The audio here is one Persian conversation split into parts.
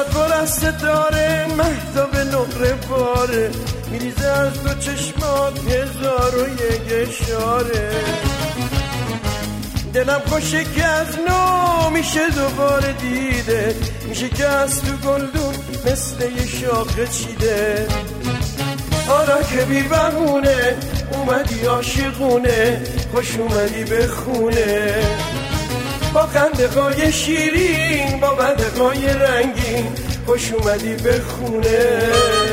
چشات پر از ستاره مهتاب نقره باره میریزه از دو چشمات 1001 اشاره دلم خوشه که از نو میشه دوباره دیده میشه که از تو گلدون مثل یه شاخه چیده حالا که بی بهونه اومدی عاشقونه خوش اومدی به خونه با خنده های شیرین با بده های رنگین خوش اومدی به خونه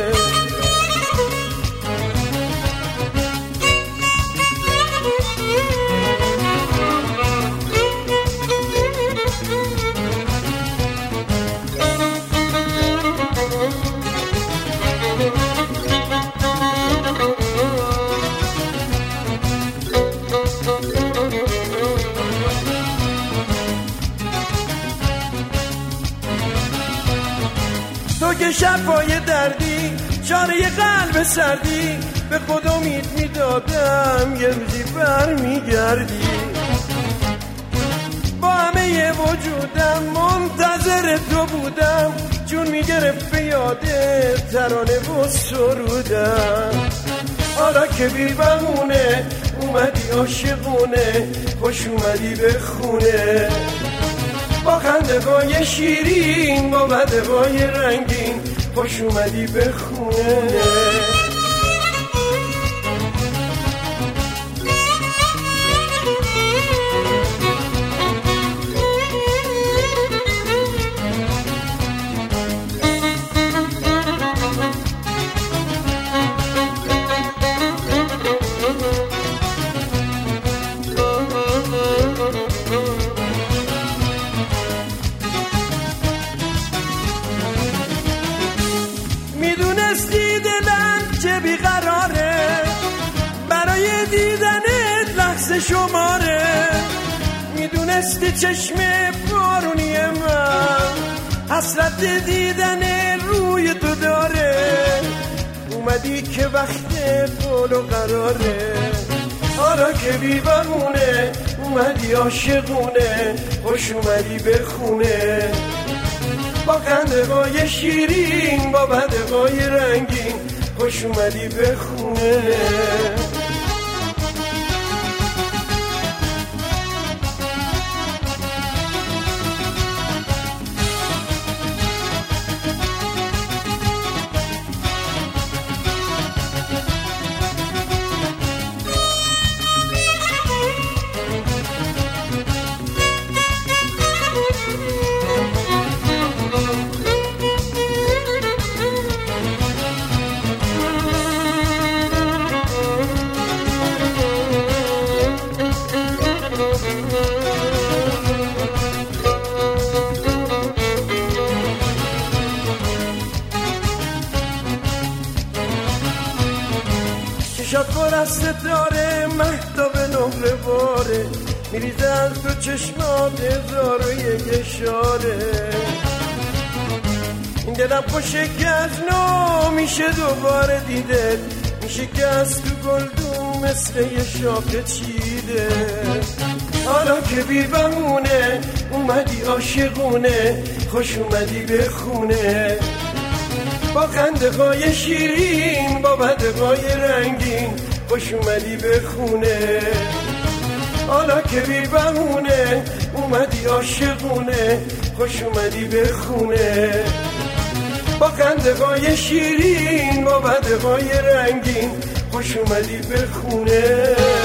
تو که شبای دردی چاره قلب سردی به خود امید میدادم یه روزی برمیگردی با همه وجودم منتظر تو بودم جون میگرفت به یاده ترانه و سرودم حالا که بی بهونه اومدی عاشقونه خوش اومدی به خونه با خنده های شیرین با بده های رنگین خوش اومدی به خونه میدونستی دلم چه بیقراره برای دیدنت لحظه شماره میدونستی چشم بارونی من حسرت دیدن روی تو داره اومدی که وقت قول و قراره حالا که بی بهونه اومدی عاشقونه خوش اومدی به خونه با خنده های شیرین با بده های رنگین خوش اومدی به خونه چشات پر از ستاره مهتاب نقره باره میریزه از تو چشمات 1001 اشاره این دلم خوشه که از نو میشه دوباره دیده میشه که از تو گلدون مثل یه شاخه چیده حالا که بی بهونه اومدی عاشقونه خوش اومدی به خونه با خنده های شیرین با بده های رنگین خوش اومدی به خونه حالا که بی بهونه اومدی عاشقونه خوش اومدی به خونه با خنده های شیرین با بده های رنگین خوش اومدی به خونه